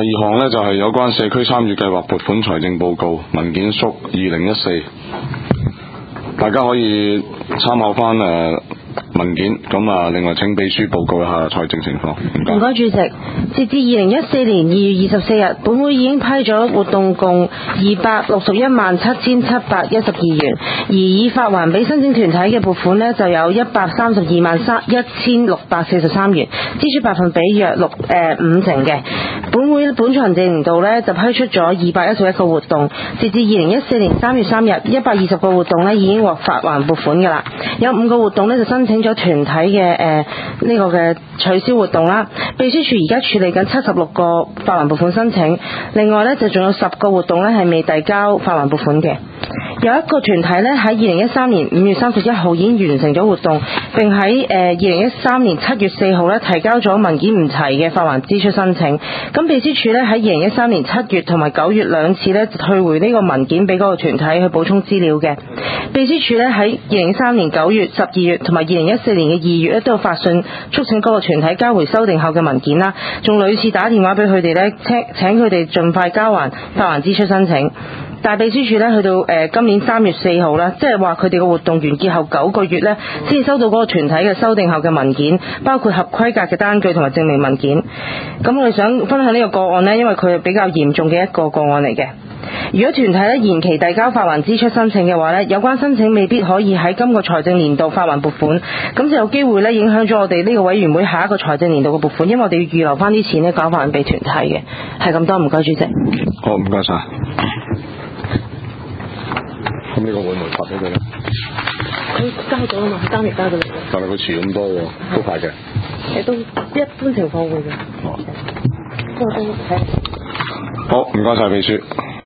二項呢，就係有關社區參與計劃撥款財政報告文件縮2014，大家可以參考翻文件，咁另外請秘書報告一下財政情況。 唔該，主席。截至2014年2月24日，本會已經批咗活動共2617712元，而已發還俾申請團體嘅撥款呢，就有1321643元，支出百分比約50%嘅。本會本財政年度呢，就批出咗211個活動，截至2014年3月3日，120個活動呢已經獲發還撥款㗎啦。有5個活動呢，就申請咗團體嘅呢個嘅取消活動啦。秘書處而家處理緊76個發還撥款申請，另外呢，就仲有10個活動呢係未遞交發還撥款嘅。有一個團體呢，喺2013年5月31號已經完成咗活動，並喺2013年7月4號呢提交咗文件唔齊嘅發還支出申請。咁秘書處呢，喺2013年7月同埋9月兩次呢退回呢個文件俾嗰個團體去補充資料嘅。秘書處呢，喺2013年9月、12月同埋2014年嘅2月呢都有發信促請嗰個團體交回修訂後嘅文件啦，仲屢次打電話俾佢哋呢，請佢哋盡快交還發還支出申請。但係秘書處呢，去到今年3月4號啦，即係話佢哋嘅活動完結後9個月呢，先至收到嗰個團體嘅修訂後嘅文件，包括合規格嘅單據同埋證明文件。咁我哋想分享呢個個案呢，因為佢係比較嚴重嘅一個個案嚟嘅。如果團體呢延期遞交發還支出申請嘅話呢，有關申請未必可以喺今個財政年度發還撥款，咁就有機會呢影響咗我哋呢個委員會下一個財政年度嘅撥款，因為我哋要預留翻啲錢呢交翻俾團體嘅。係咁多，唔該主席。 好，唔該晒。咁呢個會唔會發俾佢咧？ 佢交咗啦嘛，佢單日交咗。 但係佢遲咁多喎，都快嘅。 都一般情況會嘅。 好，唔該晒秘書。